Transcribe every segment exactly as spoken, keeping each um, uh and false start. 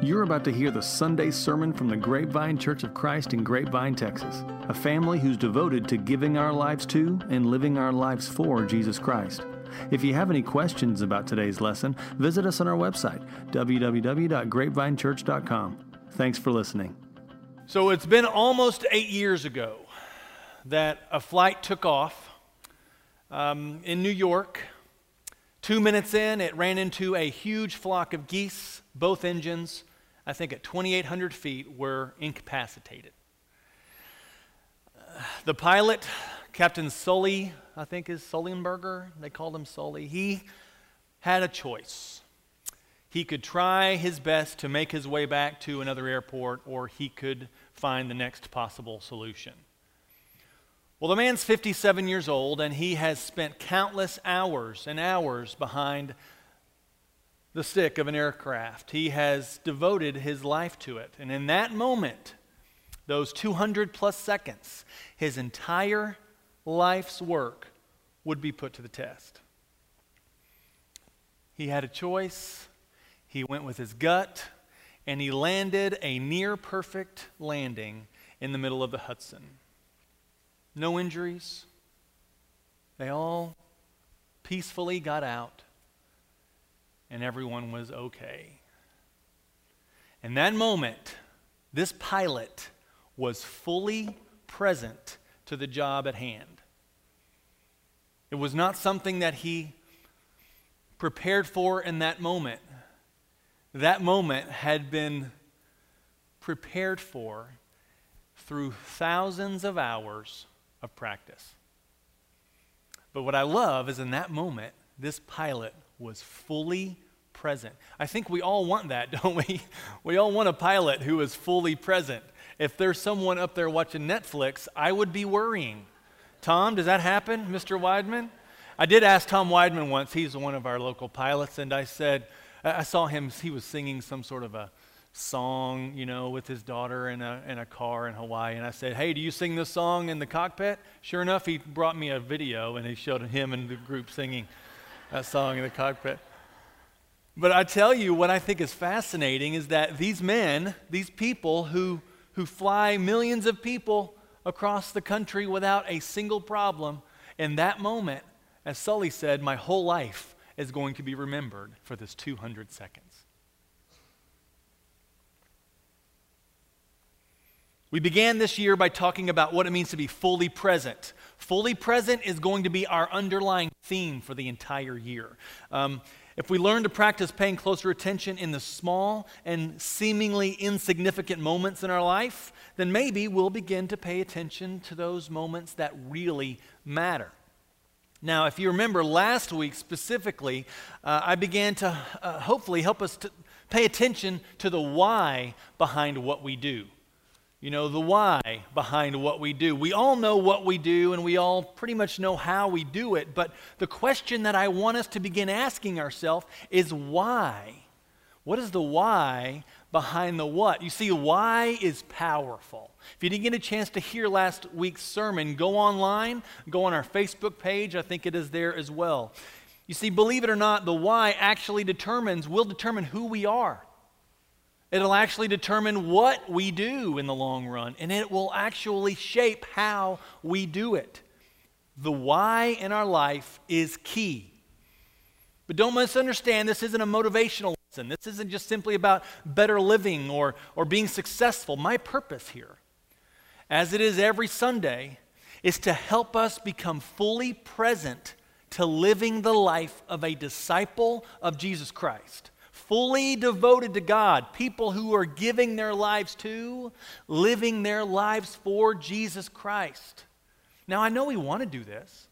You're about to hear the Sunday sermon from the Grapevine Church of Christ in Grapevine, Texas, a family who's devoted to giving our lives to and living our lives for Jesus Christ. If you have any questions about today's lesson, visit us on our website, w w w dot grapevine church dot com. Thanks for listening. So it's been almost eight years ago that a flight took off um, in New York. Two minutes in, it ran into a huge flock of geese. Both engines, I think at twenty-eight hundred feet, were incapacitated. Uh, the pilot, Captain Sully, I think is Sullenberger, they called him Sully, he had a choice. He could try his best to make his way back to another airport, or he could find the next possible solution. Well, the man's fifty-seven years old, and he has spent countless hours and hours behind the stick of an aircraft. He has devoted his life to it. And in that moment, those two hundred plus seconds, his entire life's work would be put to the test. He had a choice. He went with his gut, and he landed a near-perfect landing in the middle of the Hudson. No injuries. They all peacefully got out, and everyone was okay. In that moment, this pilot was fully present to the job at hand. It was not something that he prepared for in that moment. That moment had been prepared for through thousands of hours of practice. But what I love is in that moment, this pilot was fully present. I think we all want that, don't we? We all want a pilot who is fully present. If there's someone up there watching Netflix, I would be worrying. Tom, does that happen, Mister Weidman? I did ask Tom Weidman once, he's one of our local pilots, and I said, I saw him, he was singing some sort of a song, you know, with his daughter in a in a car in Hawaii, and I said, hey, do you sing this song in the cockpit? Sure enough, he brought me a video, and he showed him and the group singing that song in the cockpit. But I tell you, what I think is fascinating is that these men, these people who who fly millions of people across the country without a single problem, in that moment, as Sully said, my whole life is going to be remembered for this two hundred seconds. We began this year by talking about what it means to be fully present. Fully present is going to be our underlying theme for the entire year. Um, if we learn to practice paying closer attention in the small and seemingly insignificant moments in our life, then maybe we'll begin to pay attention to those moments that really matter. Now, if you remember last week specifically, uh, I began to uh, hopefully help us to pay attention to the why behind what we do. You know, the why behind what we do. We all know what we do, and we all pretty much know how we do it, but the question that I want us to begin asking ourselves is why? What is the why behind the what? You see, why is powerful. If you didn't get a chance to hear last week's sermon, go online, go on our Facebook page. I think it is there as well. You see, believe it or not, the why actually determines, will determine who we are. It'll actually determine what we do in the long run, and it will actually shape how we do it. The why in our life is key. But don't misunderstand, this isn't a motivational lesson. This isn't just simply about better living or, or being successful. My purpose here, as it is every Sunday, is to help us become fully present to living the life of a disciple of Jesus Christ. Fully devoted to God, people who are giving their lives to, living their lives for Jesus Christ. Now, I know we want to do this.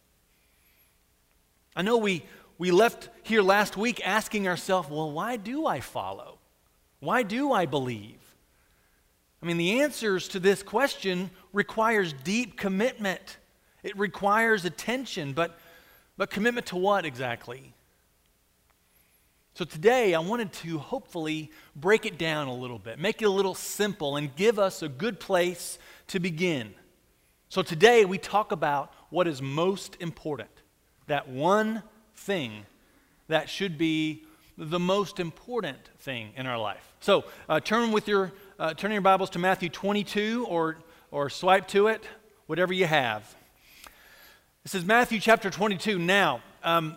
I know we, we left here last week asking ourselves, well, why do I follow? Why do I believe? I mean, the answers to this question requires deep commitment. It requires attention, but, but commitment to what exactly? So today, I wanted to hopefully break it down a little bit, make it a little simple, and give us a good place to begin. So today, we talk about what is most important, that one thing that should be the most important thing in our life. So uh, turn with your uh, turn your Bibles to Matthew twenty-two, or or swipe to it, whatever you have. This is Matthew chapter twenty-two. Now, um,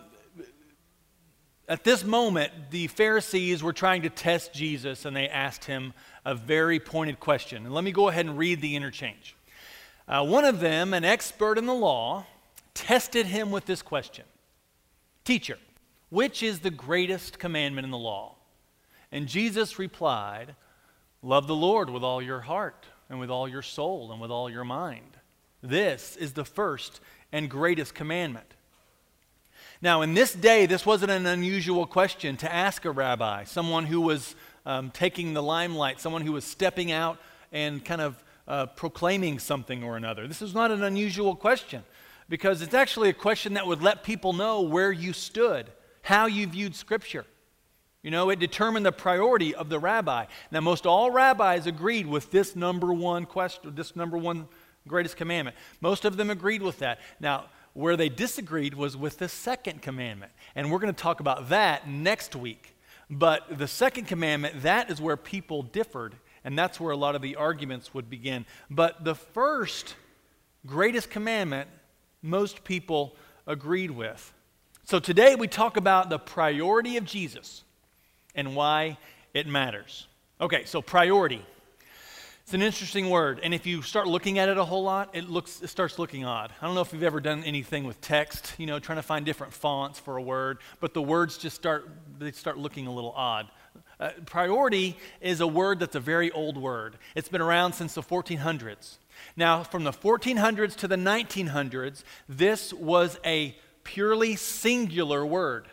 at this moment, the Pharisees were trying to test Jesus, and they asked him a very pointed question. And let me go ahead and read the interchange. Uh, one of them, an expert in the law, tested him with this question: "Teacher, which is the greatest commandment in the law?" And Jesus replied, "Love the Lord with all your heart and with all your soul and with all your mind. This is the first and greatest commandment." Now, in this day, this wasn't an unusual question to ask a rabbi, someone who was um, taking the limelight, someone who was stepping out and kind of uh, proclaiming something or another. This is not an unusual question, because it's actually a question that would let people know where you stood, how you viewed Scripture. You know, it determined the priority of the rabbi. Now, most all rabbis agreed with this number one question, this number one greatest commandment. Most of them agreed with that. Now, where they disagreed was with the second commandment. And we're going to talk about that next week. But the second commandment, that is where people differed. And that's where a lot of the arguments would begin. But the first greatest commandment, most people agreed with. So today we talk about the priority of Jesus and why it matters. Okay, so priority. It's an interesting word, and if you start looking at it a whole lot, it looks it starts looking odd. I don't know if you've ever done anything with text, you know, trying to find different fonts for a word, but the words just start they start looking a little odd. Uh, priority is a word that's a very old word. It's been around since the fourteen hundreds. Now, from the fourteen hundreds to the nineteen hundreds, this was a purely singular word.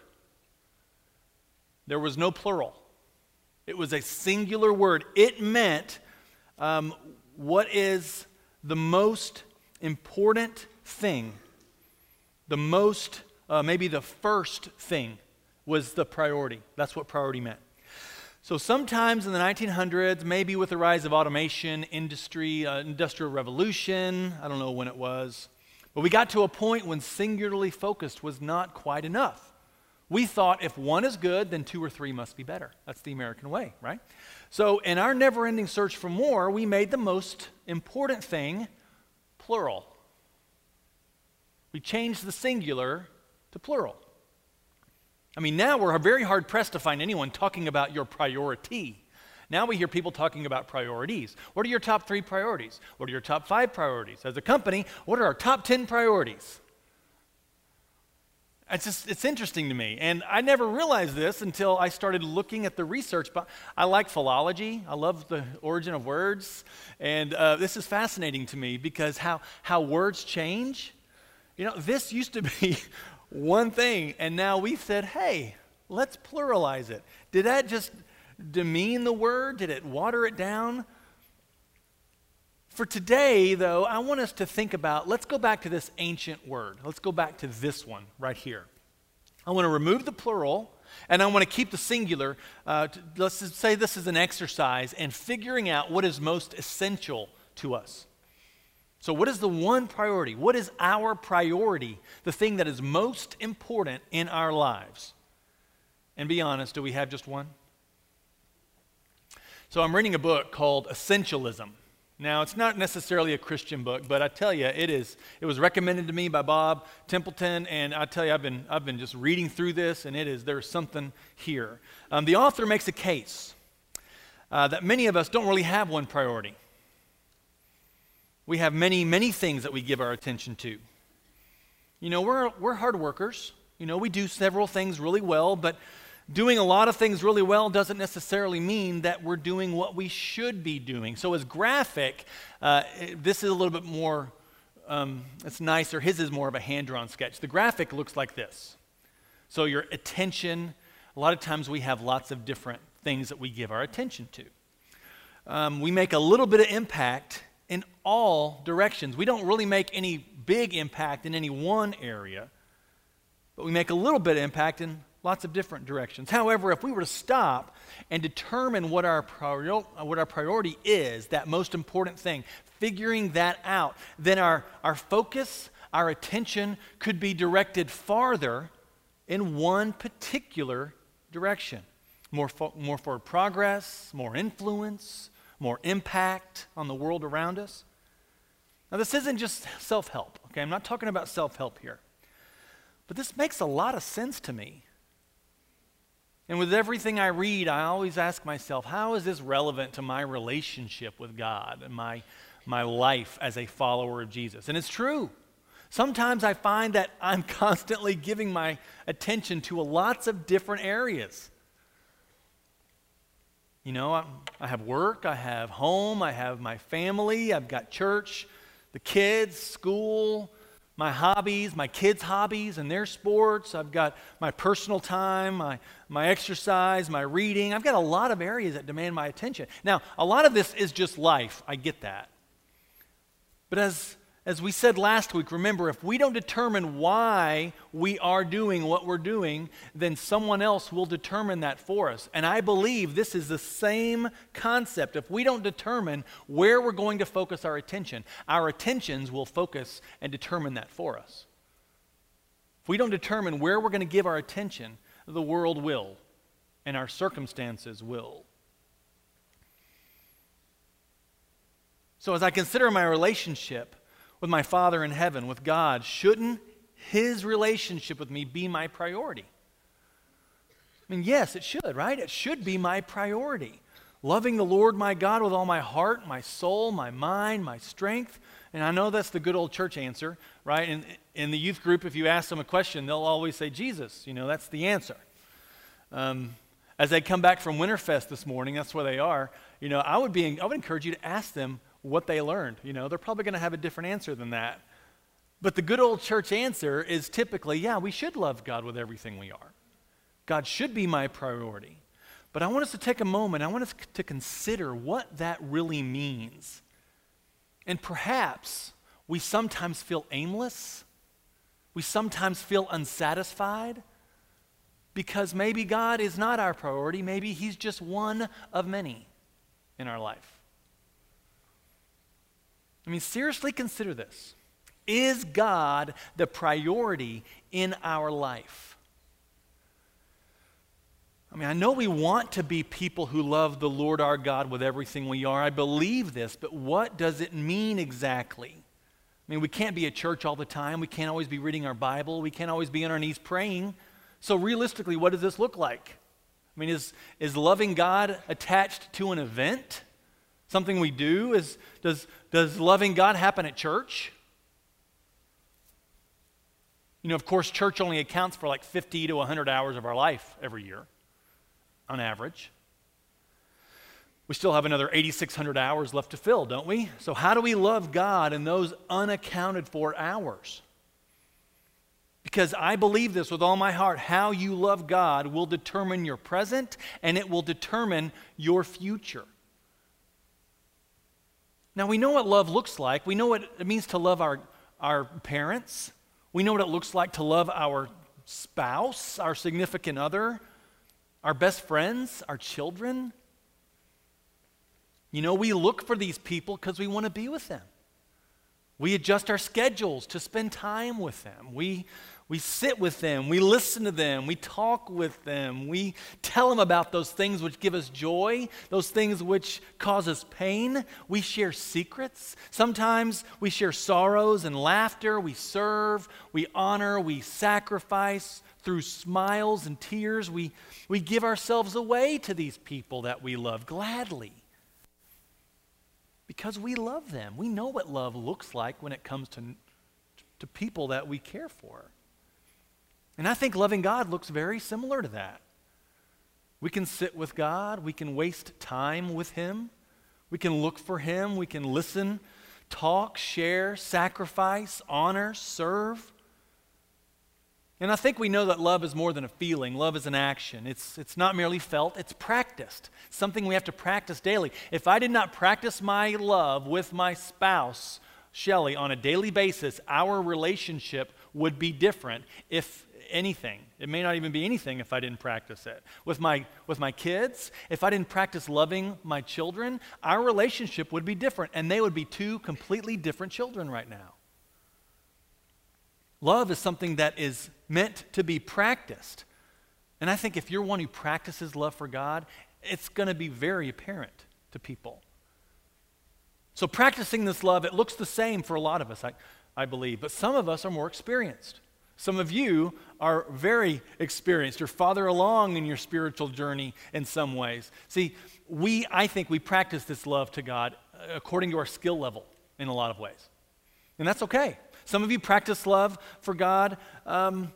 There was no plural. It was a singular word. It meant um, what is the most important thing, the most, uh, maybe the first thing was the priority. That's what priority meant. So sometimes in the nineteen hundreds, maybe with the rise of automation, industry, uh, industrial revolution, I don't know when it was, but we got to a point when singularly focused was not quite enough. We thought if one is good, then two or three must be better. That's the American way, right? So in our never-ending search for more, we made the most important thing plural. We changed the singular to plural. I mean, now we're very hard-pressed to find anyone talking about your priority. Now we hear people talking about priorities. What are your top three priorities? What are your top five priorities? As a company, what are our top ten priorities? It's just, it's interesting to me, and I never realized this until I started looking at the research. But I like philology. I love the origin of words, and uh, this is fascinating to me because how, how words change. You know, this used to be one thing, and now we said, hey, let's pluralize it. Did that just demean the word? Did it water it down? For today, though, I want us to think about, let's go back to this ancient word. Let's go back to this one right here. I want to remove the plural, and I want to keep the singular. Uh, to, let's just say this is an exercise in figuring out what is most essential to us. So what is the one priority? What is our priority? The thing that is most important in our lives? And be honest, do we have just one? So I'm reading a book called Essentialism. Now, it's not necessarily a Christian book, but I tell you, it is. It was recommended to me by Bob Templeton, and I tell you, I've been I've been just reading through this, and it is there's something here. Um, the author makes a case uh, that many of us don't really have one priority. We have many, many things that we give our attention to. You know, we're we're hard workers. You know, we do several things really well, but doing a lot of things really well doesn't necessarily mean that we're doing what we should be doing. So as graphic, uh, this is a little bit more, um, it's nicer. His is more of a hand-drawn sketch. The graphic looks like this. So your attention, a lot of times we have lots of different things that we give our attention to. Um, we make a little bit of impact in all directions. We don't really make any big impact in any one area, but we make a little bit of impact in lots of different directions. However, if we were to stop and determine what our, priori- what our priority is, that most important thing, figuring that out, then our, our focus, our attention could be directed farther in one particular direction. more, fo- more forward progress, more influence, more impact on the world around us. Now, this isn't just self-help, okay? I'm not talking about self-help here. But this makes a lot of sense to me. And with everything I read, I always ask myself, how is this relevant to my relationship with God and my, my life as a follower of Jesus? And it's true. Sometimes I find that I'm constantly giving my attention to lots of different areas. You know, I, I have work, I have home, I have my family, I've got church, the kids, school, my hobbies, my kids' hobbies and their sports. I've got my personal time, my, my exercise, my reading. I've got a lot of areas that demand my attention. Now, a lot of this is just life. I get that. But as, as we said last week, remember, if we don't determine why we are doing what we're doing, then someone else will determine that for us. And I believe this is the same concept. If we don't determine where we're going to focus our attention, our attentions will focus and determine that for us. If we don't determine where we're going to give our attention, the world will, and our circumstances will. So as I consider my relationship with my Father in heaven, with God, shouldn't His relationship with me be my priority? I mean, yes, it should, right? It should be my priority. Loving the Lord my God with all my heart, my soul, my mind, my strength. And I know that's the good old church answer, right? In, in the youth group, if you ask them a question, they'll always say Jesus. You know, that's the answer. Um, as they come back from Winterfest this morning, that's where they are, you know, I would be, I would encourage you to ask them what they learned. You know, they're probably going to have a different answer than that. But the good old church answer is typically, yeah, we should love God with everything we are. God should be my priority. But I want us to take a moment, I want us to consider what that really means. And perhaps we sometimes feel aimless. We sometimes feel unsatisfied because maybe God is not our priority. Maybe He's just one of many in our life. I mean, seriously consider this. Is God the priority in our life? I mean, I know we want to be people who love the Lord our God with everything we are. I believe this, but what does it mean exactly? I mean, we can't be at church all the time. We can't always be reading our Bible. We can't always be on our knees praying. So realistically, what does this look like? I mean, is, is loving God attached to an event? Something we do? Is, does, does loving God happen at church? You know, of course, church only accounts for like fifty to one hundred hours of our life every year, on average. We still have another eight thousand six hundred hours left to fill, don't we? So how do we love God in those unaccounted for hours? Because I believe this with all my heart, how you love God will determine your present and it will determine your future. Now, we know what love looks like. We know what it means to love our, our parents. We know what it looks like to love our spouse, our significant other, our best friends, our children. You know, we look for these people because we want to be with them. We adjust our schedules to spend time with them. We, we sit with them. We listen to them. We talk with them. We tell them about those things which give us joy, those things which cause us pain. We share secrets. Sometimes we share sorrows and laughter. We serve, we honor, we sacrifice through smiles and tears. We, we give ourselves away to these people that we love gladly. Because we love them. We know what love looks like when it comes to, to people that we care for. And I think loving God looks very similar to that. We can sit with God. We can waste time with Him. We can look for Him. We can listen, talk, share, sacrifice, honor, serve. And I think we know that love is more than a feeling. Love is an action. It's, it's not merely felt, it's practiced. Something we have to practice daily. If I did not practice my love with my spouse, Shelley, on a daily basis, our relationship would be different, if anything. It may not even be anything if I didn't practice it. With my, with my kids, if I didn't practice loving my children, our relationship would be different, and they would be two completely different children right now. Love is something that is meant to be practiced. And I think if you're one who practices love for God, it's going to be very apparent to people. So practicing this love, it looks the same for a lot of us, I, I believe, but some of us are more experienced. Some of you are very experienced. You're farther along in your spiritual journey in some ways. See, we, I think we practice this love to God according to our skill level in a lot of ways. And that's okay. Some of you practice love for God um,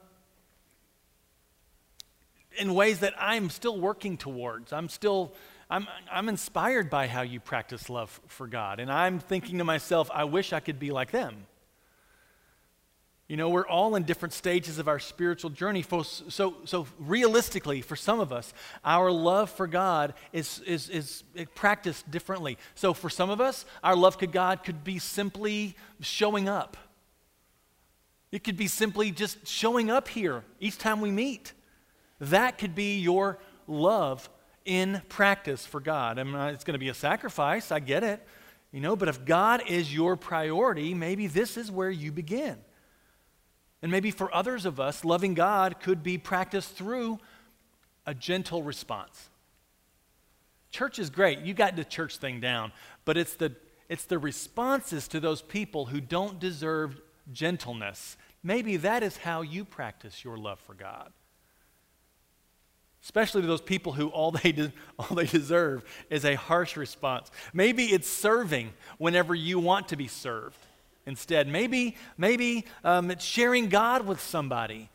in ways that I'm still working towards. I'm still, I'm, I'm inspired by how you practice love for God. And I'm thinking to myself, I wish I could be like them. You know, we're all in different stages of our spiritual journey. So, so realistically, for some of us, our love for God is, is, is practiced differently. So for some of us, our love for God could be simply showing up. It could be simply just showing up here each time we meet. That could be your love in practice for God. I mean, it's going to be a sacrifice, I get it. You know, but if God is your priority, maybe this is where you begin. And maybe for others of us, loving God could be practiced through a gentle response. Church is great. You got the church thing down. But it's the, it's the responses to those people who don't deserve gentleness. Maybe that is how you practice your love for God. Especially to those people who all they, de- all they deserve is a harsh response. Maybe it's serving whenever you want to be served. Instead, maybe, maybe um, it's sharing God with somebody.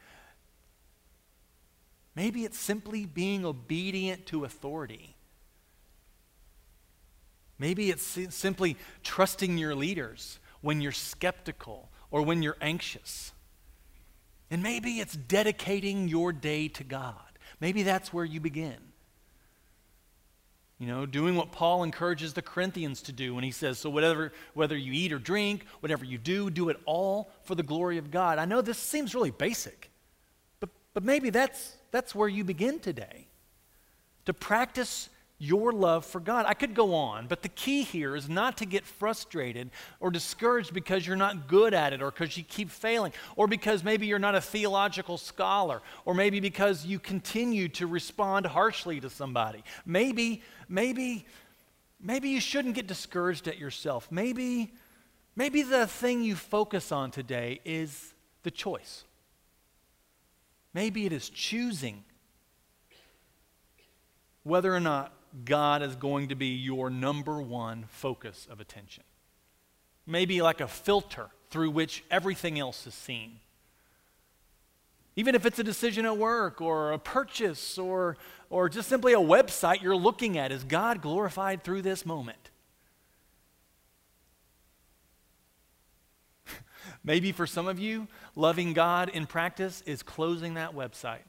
Maybe it's simply being obedient to authority. Maybe it's simply trusting your leaders when you're skeptical or when you're anxious. And maybe it's dedicating your day to God. Maybe that's where you begin. You know, doing what Paul encourages the Corinthians to do when he says, so whatever, whether you eat or drink, whatever you do, do it all for the glory of God. I know this seems really basic, but, but maybe that's, that's where you begin today, to practice your love for God. I could go on, but the key here is not to get frustrated or discouraged because you're not good at it or because you keep failing or because maybe you're not a theological scholar or maybe because you continue to respond harshly to somebody. Maybe, maybe, maybe you shouldn't get discouraged at yourself. Maybe, maybe the thing you focus on today is the choice. Maybe it is choosing whether or not God is going to be your number one focus of attention. Maybe like a filter through which everything else is seen. Even if it's a decision at work or a purchase or, or just simply a website you're looking at, is God glorified through this moment? Maybe for some of you, loving God in practice is closing that website.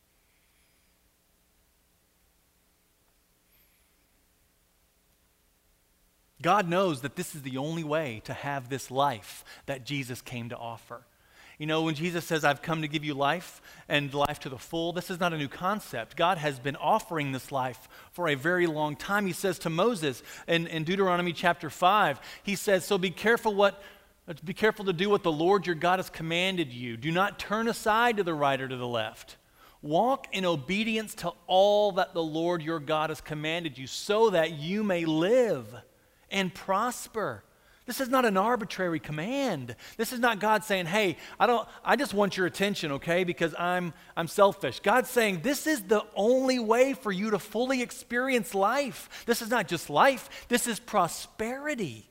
God knows that this is the only way to have this life that Jesus came to offer. You know, when Jesus says, I've come to give you life and life to the full, this is not a new concept. God has been offering this life for a very long time. He says to Moses in, in Deuteronomy chapter five, he says, so be careful what, be careful to do what the Lord your God has commanded you. Do not turn aside to the right or to the left. Walk in obedience to all that the Lord your God has commanded you so that you may live and prosper. This is not an arbitrary command. This is not God saying, hey, I don't I just want your attention, okay, because I'm I'm selfish. God's saying this is the only way for you to fully experience life. This is not just life, this is prosperity.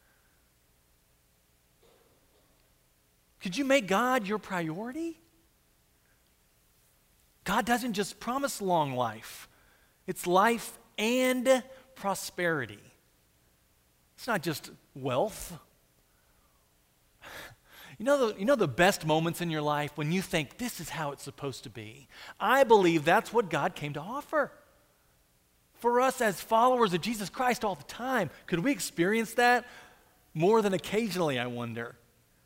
Could you make God your priority? God doesn't just promise long life. It's life and prosperity. It's not just wealth. You know, the, you know the best moments in your life when you think this is how it's supposed to be? I believe that's what God came to offer. For us as followers of Jesus Christ all the time, could we experience that more than occasionally, I wonder?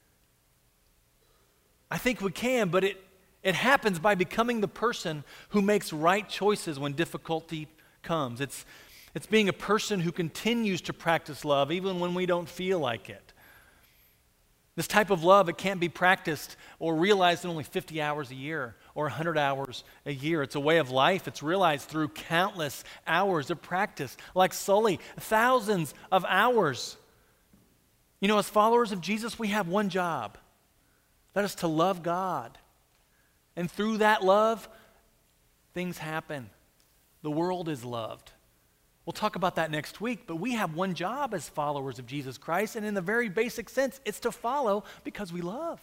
I think we can, but it, it happens by becoming the person who makes right choices when difficulty comes. It's It's being a person who continues to practice love even when we don't feel like it. This type of love, it can't be practiced or realized in only fifty hours a year or one hundred hours a year. It's a way of life. It's realized through countless hours of practice. Like Sully, thousands of hours. You know, as followers of Jesus, we have one job. That is to love God. And through that love, things happen. The world is loved. We'll talk about that next week, but we have one job as followers of Jesus Christ, and in the very basic sense, it's to follow because we love.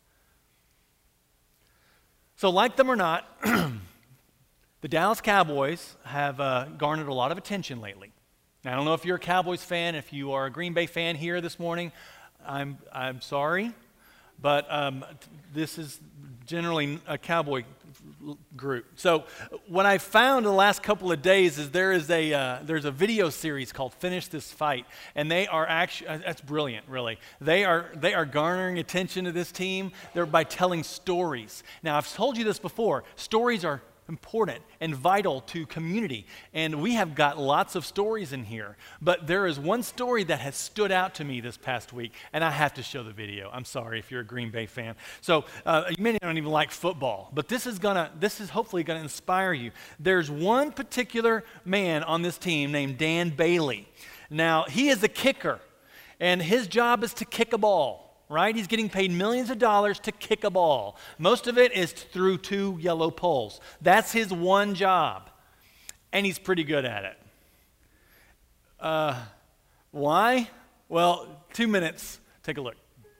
So like them or not, the Dallas Cowboys have uh, garnered a lot of attention lately. Now, I don't know if you're a Cowboys fan, if you are a Green Bay fan here this morning, I'm, I'm sorry, but um, this is generally a Cowboy group. So what I found in the last couple of days is there is a uh, there's a video series called Finish This Fight, and they are actually uh, that's brilliant, really. They are they are garnering attention to this team. They're by telling stories. Now, I've told you this before. Stories are important and vital to community, and we have got lots of stories in here, but there is one story that has stood out to me this past week, and I have to show the video. I'm sorry if you're a Green Bay fan. So uh, you may not even like football, but this is gonna this is hopefully gonna inspire you. There's one particular man on this team named Dan Bailey. Now, he is a kicker, and his job is to kick a ball. Right? He's getting paid millions of dollars to kick a ball. Most of it is through two yellow poles. That's his one job. And he's pretty good at it. Uh, why? Well, two minutes. Take a look.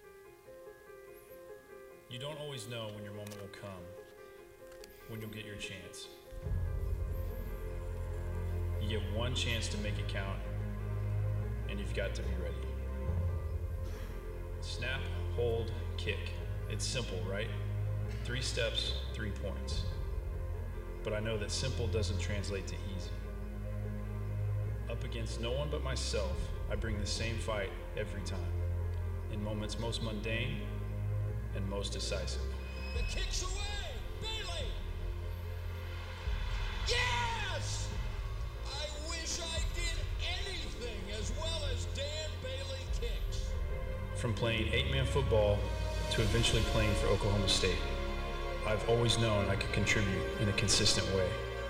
You don't always know when your moment will come, when you'll get your chance. You get one chance to make it count, and you've got to be ready. Snap, hold, kick. It's simple, right? Three steps, three points. But I know that simple doesn't translate to easy. Up against no one but myself, I bring the same fight every time, in moments most mundane and most decisive. The kick's away! Bailey! Yes! I wish I did anything as well as Dan Bailey kicks. From playing eight-man football to eventually playing for Oklahoma State, I've always known I could contribute in a consistent way.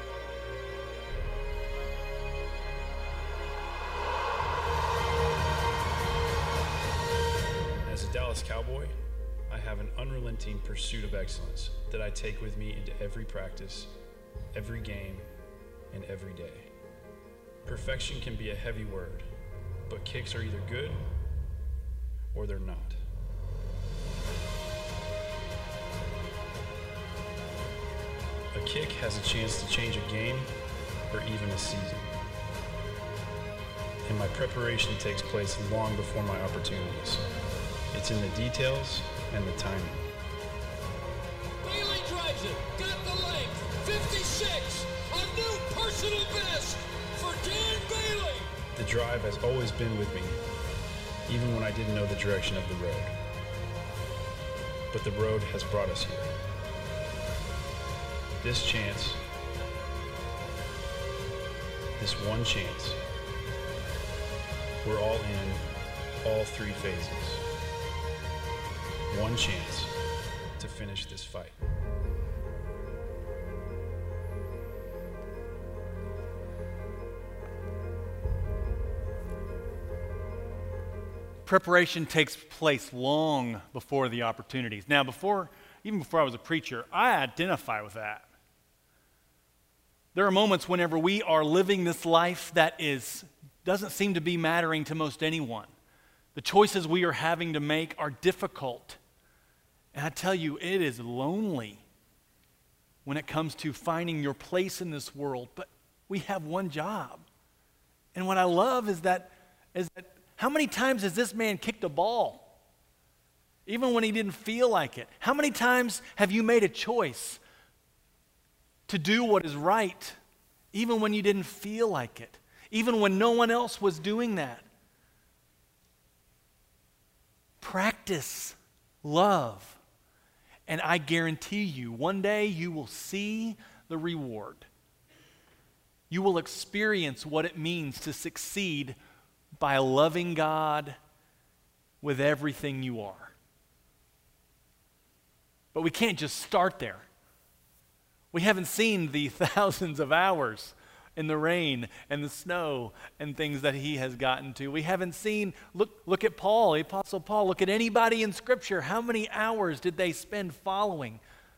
As a Dallas Cowboy, I have an unrelenting pursuit of excellence that I take with me into every practice, every game, and every day. Perfection can be a heavy word, but kicks are either good or they're not. A kick has a chance to change a game or even a season. And my preparation takes place long before my opportunities. It's in the details and the timing. Bailey drives it, got the length, fifty-six, a new personal best for Dan Bailey. The drive has always been with me, even when I didn't know the direction of the road. But the road has brought us here. This chance, this one chance, we're all in all three phases. One chance to finish this fight. Preparation takes place long before the opportunities. Now, before, even before I was a preacher, I identify with that. There are moments whenever we are living this life that is doesn't seem to be mattering to most anyone. The choices we are having to make are difficult. And I tell you, it is lonely when it comes to finding your place in this world. But we have one job. And what I love is that, is that how many times has this man kicked a ball? Even when he didn't feel like it. How many times have you made a choice to do what is right, even when you didn't feel like it? Even when no one else was doing that? Practice love. And I guarantee you, one day you will see the reward. You will experience what it means to succeed by loving God with everything you are. But we can't just start there. We haven't seen the thousands of hours in the rain and the snow and things that he has gotten to. We haven't seen, look, look at Paul, the Apostle Paul. Look at anybody in Scripture. How many hours did they spend following?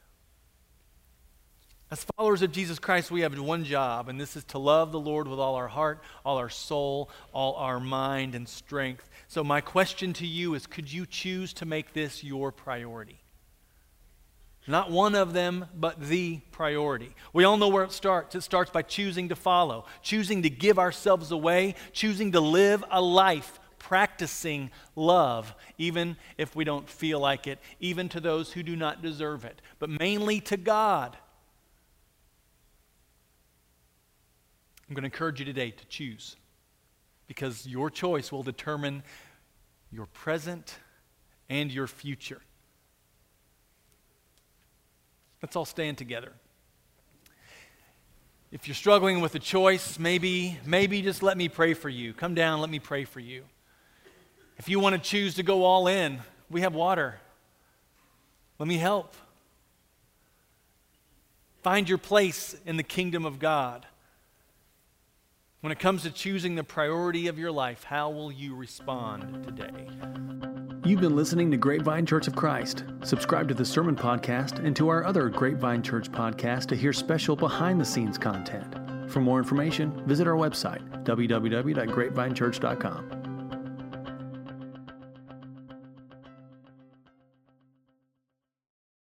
As followers of Jesus Christ, we have one job, and this is to love the Lord with all our heart, all our soul, all our mind and strength. So my question to you is, could you choose to make this your priority? Not one of them, but the priority. We all know where it starts. It starts by choosing to follow, choosing to give ourselves away, choosing to live a life practicing love, even if we don't feel like it, even to those who do not deserve it, but mainly to God. I'm going to encourage you today to choose, because your choice will determine your present and your future. Let's all stand together. If you're struggling with a choice, maybe, maybe just let me pray for you. Come down, let me pray for you. If you want to choose to go all in, we have water. Let me help. Find your place in the kingdom of God. When it comes to choosing the priority of your life, how will you respond today? You've been listening to Grapevine Church of Christ. Subscribe to the Sermon Podcast and to our other Grapevine Church podcasts to hear special behind-the-scenes content. For more information, visit our website, w w w dot grapevine church dot com.